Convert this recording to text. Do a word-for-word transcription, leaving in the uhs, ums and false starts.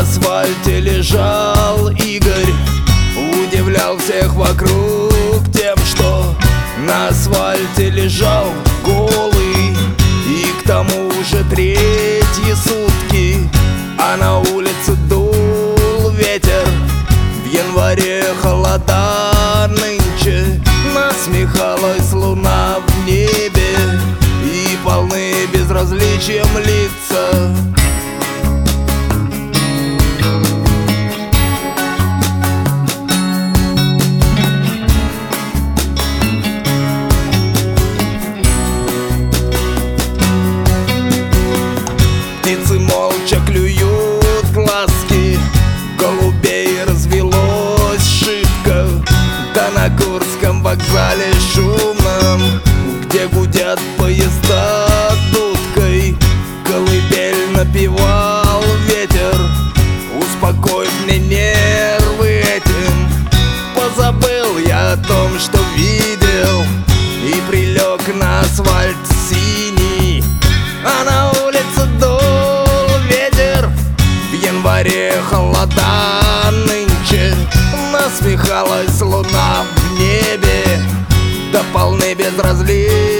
асфальте лежал Игорь, удивлял всех вокруг тем, что на асфальте лежал голый. И к тому же третьи сутки, а на улице дул ветер. В январе холода нынче, насмехалась луна в небе, и полны безразличием лица. Птицы молча клюют глазки, голубей развелось шибко. Да на Курском вокзале шумном, где гудят поезда дудкой, колыбель напевал ветер. Успокой мне нервы этим, позабыл я о том, что видел, и прилег на асфальт синий, а на улице дул ветер. В январе холода нынче, насмехалась луна в небе, да полны безразличия